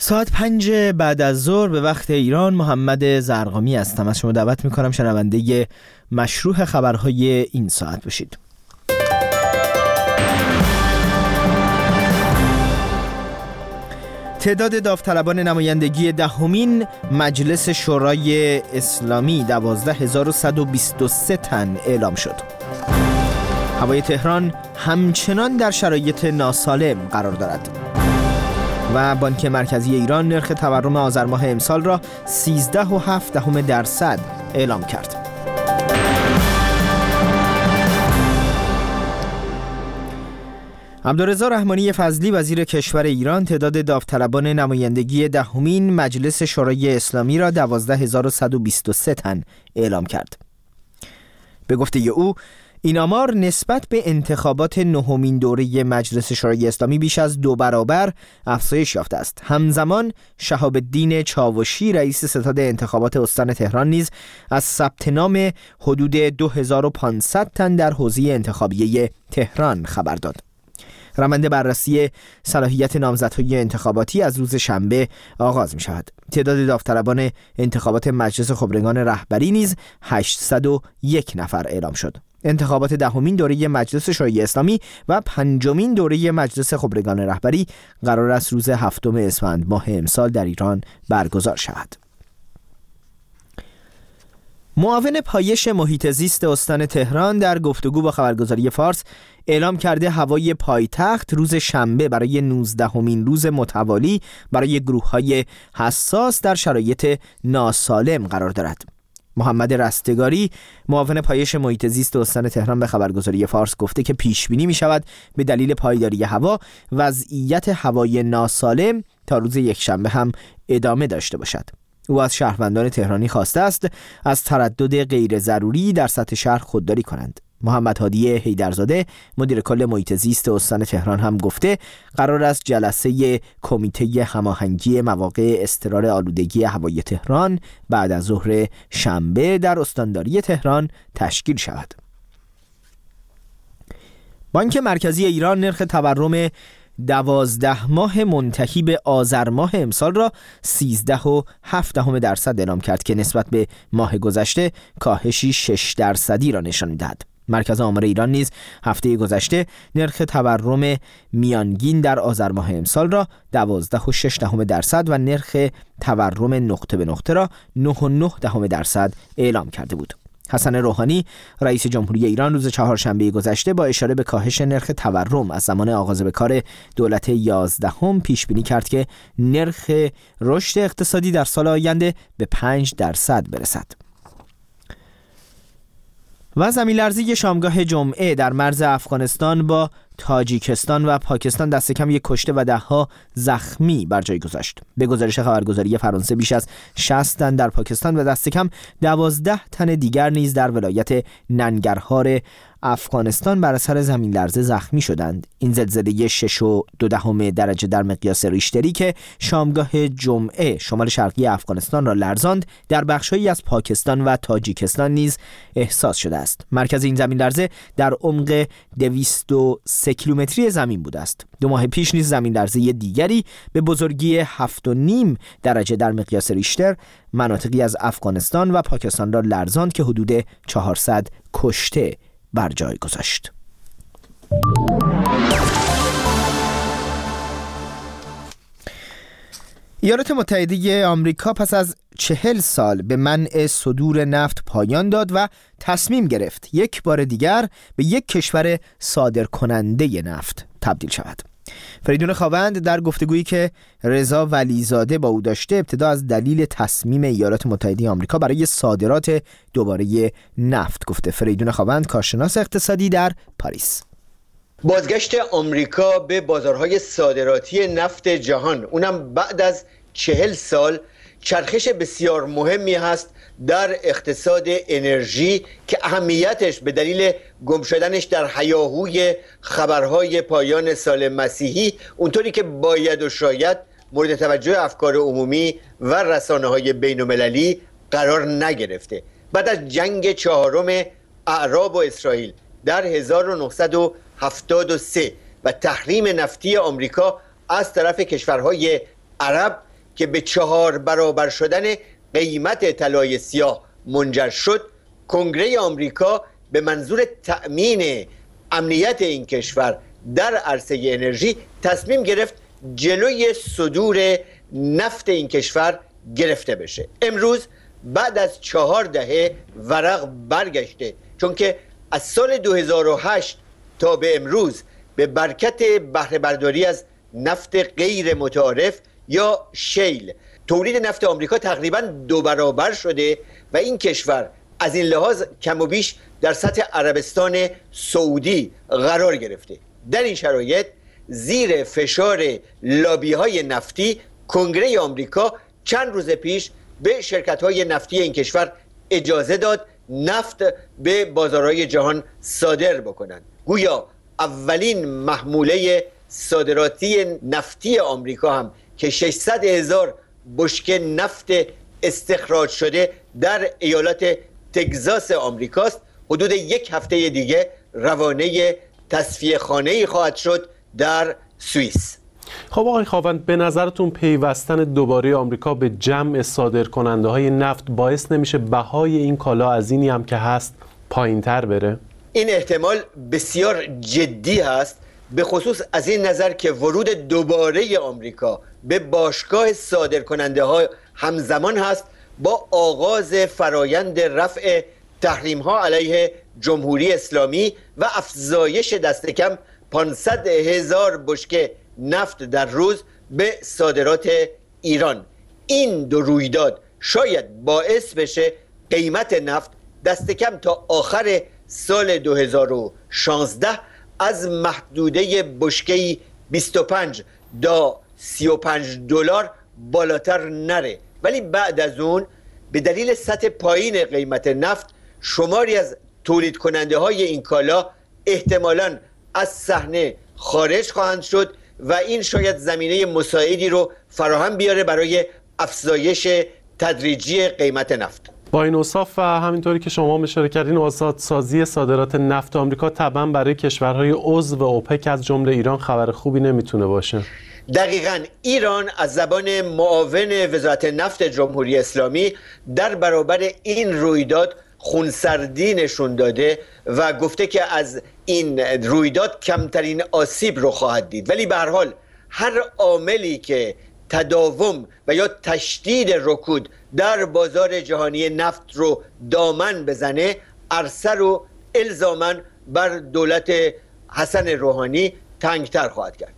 ساعت 5 بعد از ظهر به وقت ایران. محمد زرقامی هستم. از شما دعوت میکنم شنونده مشروح خبرهای این ساعت باشید. تعداد داوطلبان نمایندگی دهمین مجلس شورای اسلامی 12123 تن اعلام شد. هوای تهران همچنان در شرایط ناسالم قرار دارد و بانک مرکزی ایران نرخ تورم آذر ماه امسال را 13.7% اعلام کرد. عبدالرضا رحمانی فضلی وزیر کشور ایران تعداد داوطلبان نمایندگی دهمین مجلس شورای اسلامی را 12123 تن اعلام کرد. به گفته او این آمار نسبت به انتخابات نهمین دوره مجلس شورای اسلامی بیش از 2 برابر افزایش یافته است. همزمان شهاب الدین چاوشی رئیس ستاد انتخابات استان تهران نیز از ثبت نام حدود 2500 تن در حوزه انتخابیه تهران خبر داد. روند بررسی صلاحیت نامزدهای انتخاباتی از روز شنبه آغاز می شود. تعداد داوطلبان انتخابات مجلس خبرگان رهبری نیز 801 نفر اعلام شد. انتخابات دهمین دوره مجلس شورای اسلامی و پنجمین دوره مجلس خبرگان رهبری قرار است روز 7 اسفند ماه امسال در ایران برگزار شود. معاون پایش محیط زیست استان تهران در گفتگو با خبرگزاری فارس اعلام کرده هوای پایتخت روز شنبه برای 19مین روز متوالی برای گروه‌های حساس در شرایط ناسالم قرار دارد. محمد رستگاری معاون پایش محیط زیست استان تهران به خبرگزاری فارس گفته که پیش بینی می شود به دلیل پایداری هوا وضعیت هوای ناسالم تا روز یکشنبه هم ادامه داشته باشد. او از شهروندان تهرانی خواسته است از تردد غیر ضروری در سطح شهر خودداری کنند. محمد هادی حیدرزاده مدیر کل محیط زیست استان تهران هم گفته قرار است جلسه کمیته هماهنگی مواقع اضطرار آلودگی هوای تهران بعد از ظهر شنبه در استانداری تهران تشکیل شود. بانک مرکزی ایران نرخ تورم 12 ماه منتهی به آذر ماه امسال را 13.7% اعلام کرد که نسبت به ماه گذشته کاهشی 6% را نشان می‌دهد. مرکز آمار ایران نیز هفته گذشته نرخ تورم میانگین در آذر ماه امسال را 12.6% و نرخ تورم نقطه به نقطه را 9.9% اعلام کرده بود. حسن روحانی رئیس جمهوری ایران روز چهارشنبه گذشته با اشاره به کاهش نرخ تورم از زمان آغاز به کار دولت 11 پیش بینی کرد که نرخ رشد اقتصادی در سال آینده به 5% برسد. و زمین‌لرزی شامگاه جمعه در مرز افغانستان با تاجیکستان و پاکستان دست کم 1 کشته و 10 زخمی بر جای گذاشت. به گزارش خبرگزاری فرانسه بیش از 60 تن در پاکستان و دست کم 12 تن دیگر نیز در ولایت ننگرهار افغانستان بر اثر زمین لرزه زخمی شدند. این زلزله 6.2 درجه در مقیاس ریشتری که شامگاه جمعه شمال شرقی افغانستان را لرزاند در بخش‌هایی از پاکستان و تاجیکستان نیز احساس شده است. مرکز این زمین لرزه در عمق 203 کیلومتری زمین بوده است. 2 ماه پیش نیز زمین لرزه دیگری به بزرگی 7.5 درجه در مقیاس ریشتر مناطقی از افغانستان و پاکستان را لرزاند که حدود 400 کشته بر جای گذاشت. ایالات متحده آمریکا پس از 40 سال به منع صدور نفت پایان داد و تصمیم گرفت یک بار دیگر به یک کشور صادرکننده نفت تبدیل شود. فریدون خاوند در گفتگویی که رضا ولیزاده با او داشته ابتدا از دلیل تصمیم ایالات متحده آمریکا برای صادرات دوباره نفت گفته. فریدون خاوند کارشناس اقتصادی در پاریس: بازگشت آمریکا به بازارهای صادراتی نفت جهان، اونم بعد از 40 سال، چرخش بسیار مهمی هست در اقتصاد انرژی که اهمیتش به دلیل گم شدنش در هیاهوی خبرهای پایان سال مسیحی اونطوری که باید و شاید مورد توجه افکار عمومی و رسانه‌های بین‌المللی قرار نگرفته. بعد از جنگ 4 اعراب و اسرائیل در 1973 و تحریم نفتی آمریکا از طرف کشورهای عرب، که به 4 برابر شدن قیمت طلای سیاه منجر شد، کنگره آمریکا به منظور تأمین امنیت این کشور در عرصه انرژی تصمیم گرفت جلوی صدور نفت این کشور گرفته بشه. امروز بعد از 4 دهه ورق برگشته، چون که از سال 2008 تا به امروز به برکت بهره برداری از نفت غیر متعارف یا شیل تولید نفت آمریکا تقریباً 2 برابر شده و این کشور از این لحاظ کم و بیش در سطح عربستان سعودی قرار گرفته. در این شرایط زیر فشار لابی‌های نفتی، کنگره آمریکا چند روز پیش به شرکت‌های نفتی این کشور اجازه داد نفت به بازارهای جهان صادر بکنند. گویا اولین محموله صادراتی نفتی آمریکا هم که 600,000 بشکه نفت استخراج شده در ایالت تگزاس آمریکاست، حدود 1 هفته دیگه روانه تصفیه خانه‌ای خواهد شد در سوئیس. خب آقای خاوند، به نظرتون پیوستن دوباره آمریکا به جمع صادرکننده‌های نفت باعث نمیشه بهای این کالا از اینی هم که هست پایین‌تر بره؟ این احتمال بسیار جدی هست، به خصوص از این نظر که ورود دوباره آمریکا به باشگاه صادرکننده‌ها همزمان هست با آغاز فرایند رفع تحریم‌ها علیه جمهوری اسلامی و افزایش دست کم 500,000 بشکه نفت در روز به صادرات ایران. این دو رویداد شاید باعث بشه قیمت نفت دست کم تا آخر سال 2016 از محدوده بشکه‌ای 25 تا 35 دلار بالاتر نره، ولی بعد از اون به دلیل سطح پایین قیمت نفت شماری از تولید کننده های این کالا احتمالاً از صحنه خارج خواهند شد و این شاید زمینه مساعدی رو فراهم بیاره برای افزایش تدریجی قیمت نفت. با این اوصاف و همینطوری که شما اشاره کردین، آزادسازی صادرات نفت آمریکا طبعاً برای کشورهای عضو اوپک از جمله ایران خبر خوبی نمیتونه باشه. دقیقاً ایران از زبان معاون وزارت نفت جمهوری اسلامی در برابر این رویداد خونسردی نشون داده و گفته که از این رویداد کمترین آسیب رو خواهد دید، ولی به هر حال هر عاملی که تداوم و یا تشدید رکود در بازار جهانی نفت رو دامن بزنه، عرصه رو الزاماً بر دولت حسن روحانی تنگتر خواهد کرد.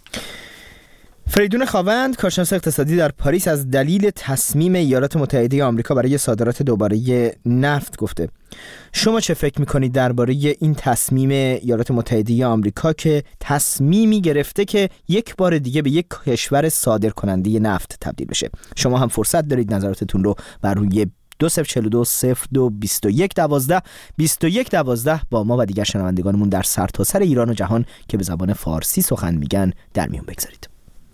فریدون خاوند، کارشناس اقتصادی در پاریس، از دلیل تصمیم ایالات متحده آمریکا برای صادرات دوباره نفت گفته. شما چه فکر میکنید درباره این تصمیم ایالات متحده آمریکا که تصمیمی گرفته که یک بار دیگه به یک کشور صادر کننده نفت تبدیل بشه؟ شما هم فرصت دارید نظراتتون رو بر روی 2042 02 21 12 21 12 با ما و دیگر شنوندگانمون در سرتاسر ایران و جهان که به زبان فارسی سخن میگن در میون بگذارید.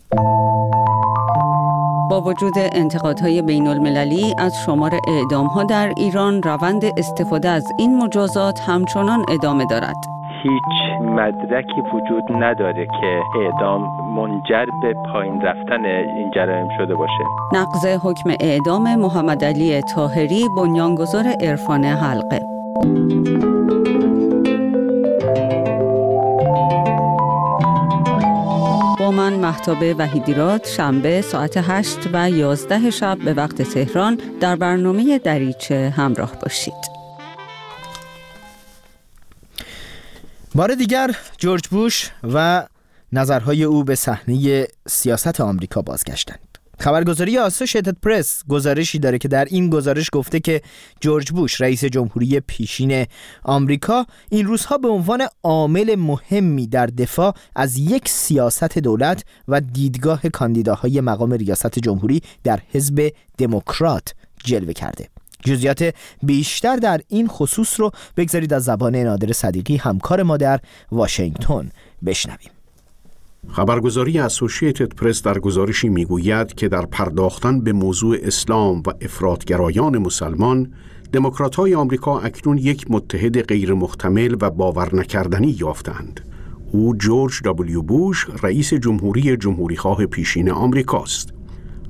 با وجود انتقادهای بین المللی از شمار اعدام‌ها در ایران، روند استفاده از این مجازات همچنان ادامه دارد. هیچ مدرکی وجود نداره که اعدام منجر به پایین رفتن این جرایم شده باشه. نقض حکم اعدام محمد علی طاهری، بنیانگذار عرفان حلقه. با من مهتاب وحیدیراد، شنبه ساعت 8 و 11 شب به وقت تهران در برنامه دریچه همراه باشید. بار دیگر جورج بوش و نظرهای او به صحنه سیاست آمریکا بازگشتند. خبرگزاری آسوشیتد پرس گزارشی داره که در این گزارش گفته که جورج بوش رئیس جمهوری پیشین آمریکا این روزها به عنوان عامل مهمی در دفاع از یک سیاست دولت و دیدگاه کاندیداهای مقام ریاست جمهوری در حزب دموکرات جلوه کرده. جزئیات بیشتر در این خصوص رو بگذارید از زبان نادر صدیقی، همکار ما در واشنگتن، بشنویم. خبرگزاری اسوشییتد پرس در گزارشی میگوید که در پرداختن به موضوع اسلام و افراطگرایان مسلمان، دموکرات‌های آمریکا اکنون یک متحد غیر محتمل و باور نکردنی یافتند. او جورج دبلیو بوش، رئیس جمهوری جمهوریخواه پیشین آمریکاست.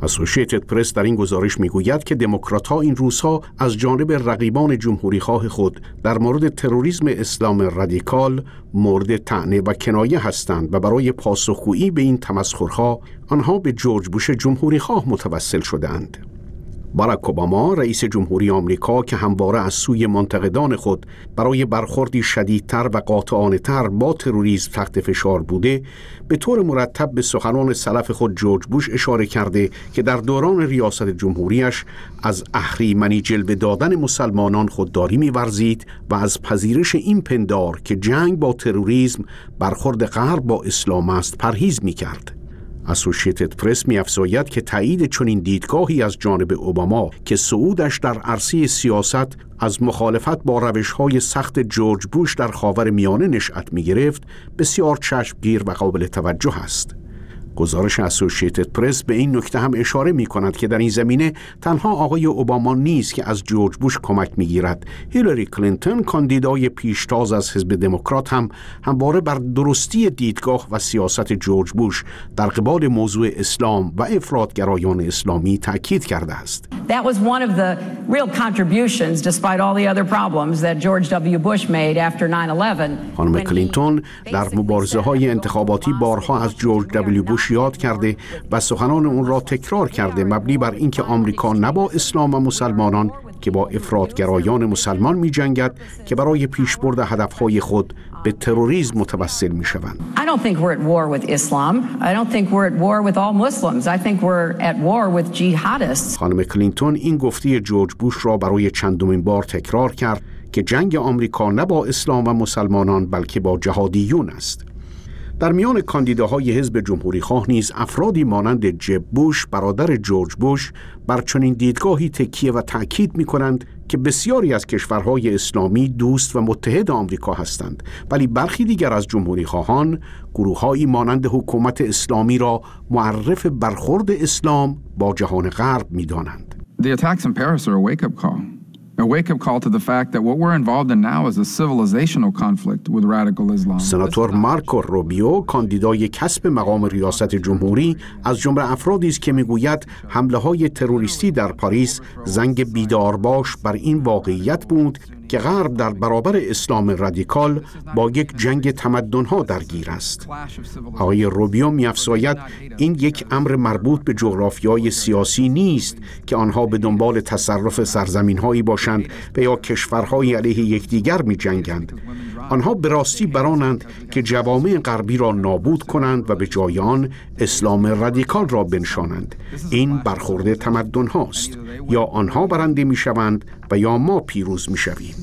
اسوشیتد پرس در این گزارش میگوید که دموکرات‌ها این روزها از جانب رقیبان جمهوری‌خواه خود در مورد تروریسم اسلام رادیکال مورد طعنه و کنایه هستند و برای پاسخگویی به این تمسخرها آنها به جورج بوش جمهوری‌خواه متوسل شدند. باراک اوباما رئیس جمهوری آمریکا که همواره از سوی منتقدان خود برای برخوردی شدیدتر و قاطعانه‌تر با تروریسم تحت فشار بوده، به طور مرتب به سخنان سلف خود جورج بوش اشاره کرده که در دوران ریاست جمهوریش از اهریمنی جلوه دادن مسلمانان خودداری می‌ورزید و از پذیرش این پندار که جنگ با تروریسم برخورد غرب با اسلام است پرهیز می‌کرد. اسوشیتد پرس می‌افزاید که تایید چنین دیدگاهی از جانب اوباما که صعودش در عرصه سیاست از مخالفت با روش‌های سخت جورج بوش در خاورمیانه نشأت می‌گرفت بسیار چشمگیر و قابل توجه است. گزارش اسوشیتد پرس به این نکته هم اشاره می‌کند که در این زمینه تنها آقای اوباما نیست که از جورج بوش کمک می‌گیرد. هیلاری کلینتون کاندیدای پیشتاز از حزب دموکرات هم همواره بر درستی دیدگاه و سیاست جورج بوش در قبال موضوع اسلام و افراطگرایان اسلامی تاکید کرده است. That was one of the real contributions despite all the other problems that George W. Bush made after 9/11. خانم کلینتون در مبارزه‌های انتخاباتی بارها از جورج دبلیو بوش یاد کرده و سخنان اون را تکرار کرده، مبنی بر اینکه آمریکا نه با اسلام و مسلمانان که با افراطگرایان مسلمان می جنگد که برای پیشبرد هدفهای خود به تروریسم متوسل می شوند. I don't think we're at war with Islam. I don't think we're at war with all Muslims. I think we're at war with jihadists. خانم کلینتون این گفته جورج بوش را برای چندمین بار تکرار کرد که جنگ آمریکا نه با اسلام و مسلمانان بلکه با جهادیون است. در میان کاندیداهای حزب جمهوری‌خواه نیز افرادی مانند جب بوش برادر جورج بوش بر چنین دیدگاهی تکیه و تأکید می‌کنند که بسیاری از کشورهای اسلامی دوست و متحد آمریکا هستند، ولی برخی دیگر از جمهوری‌خواهان گروه‌هایی مانند حکومت اسلامی را معرف برخورد اسلام با جهان غرب می‌دانند. The attacks in Paris are a wake-up call. A wake-up call to the fact that what we're involved in now is a civilizational conflict with radical Islam. سناتور مارکو روبیو کاندیدای کسب مقام ریاست جمهوری از جمله افرادی است که میگوید حمله‌های تروریستی در پاریس زنگ بیدارباش بر این واقعیت بود که غرب در برابر اسلام رادیکال با یک جنگ تمدن‌ها درگیر است. آقای روبیو می‌افزاید این یک امر مربوط به جغرافیای سیاسی نیست که آنها به دنبال تصرف سرزمین‌هایی باشند و یا کشورهای علیه یکدیگر می‌جنگند. آنها به راستی برانند که جوامع غربی را نابود کنند و به جای آن اسلام رادیکال را بنشانند. این برخورد تمدن هاست. یا آنها برنده می شوند و یا ما پیروز می شویم.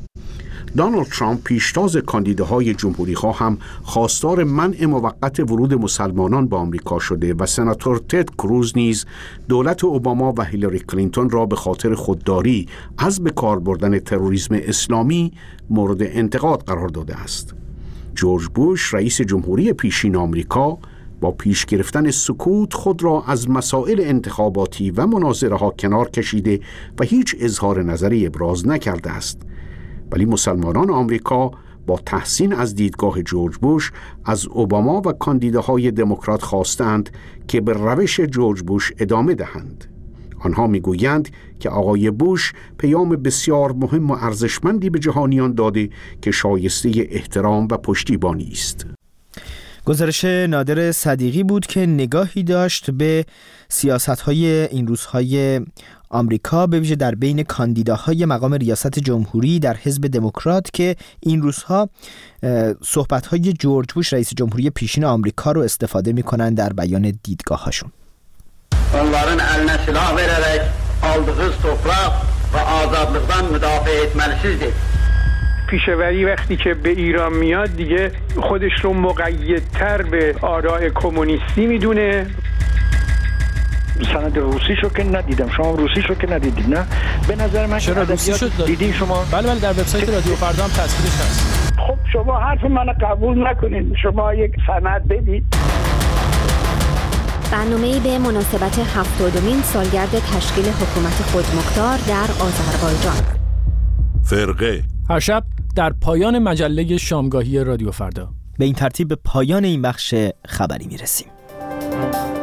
دونالد ترامپ پیشتاز کاندیداهای جمهوری‌خواه هم خواستار منع موقت ورود مسلمانان به آمریکا شده و سناتور تد کروز نیز دولت اوباما و هیلاری کلینتون را به خاطر خودداری از به کار بردن تروریسم اسلامی مورد انتقاد قرار داده است. جورج بوش رئیس جمهوری پیشین آمریکا با پیش گرفتن سکوت خود را از مسائل انتخاباتی و مناظره‌ها کنار کشیده و هیچ اظهار نظری ابراز نکرده است. ولی مسلمانان آمریکا با تحسین از دیدگاه جورج بوش از اوباما و کاندیداهای دموکرات خواستند که به روش جورج بوش ادامه دهند. آنها میگویند که آقای بوش پیام بسیار مهم و ارزشمندی به جهانیان داده که شایسته احترام و پشتیبانی است. گزارش نادر صدیقی بود که نگاهی داشت به سیاست‌های این روزهای آمریکا، به ویژه در بین کاندیداهای مقام ریاست جمهوری در حزب دموکرات که این روزها صحبت‌های جورج بوش رئیس جمهوری پیشین آمریکا رو استفاده می‌کنن در بیان دیدگاه‌هاشون. onların eline silah vererek aldığı toprak ve azadlıktan müdafaa etmelisizdir. پیشوری وقتی که به ایران میاد دیگه خودش رو مقیدتر به آراء کمونیستی میدونه. سند روسیشو که ندیدم. شما روسیشو که ندیدید نه؟ به نظر من چرا روسیشو دیدین شما؟ بله در وبسایت رادیو فردا هم تصویرش هست. خب شما حرف منو قبول نکنین. شما یک سند بدید. برنامه‌ای به مناسبت 70مین سالگرد تشکیل حکومت خودمختار در آذربایجان. فرقه هر شب در پایان مجله شامگاهی رادیو فردا. به این ترتیب به پایان این بخش خبری میرسیم.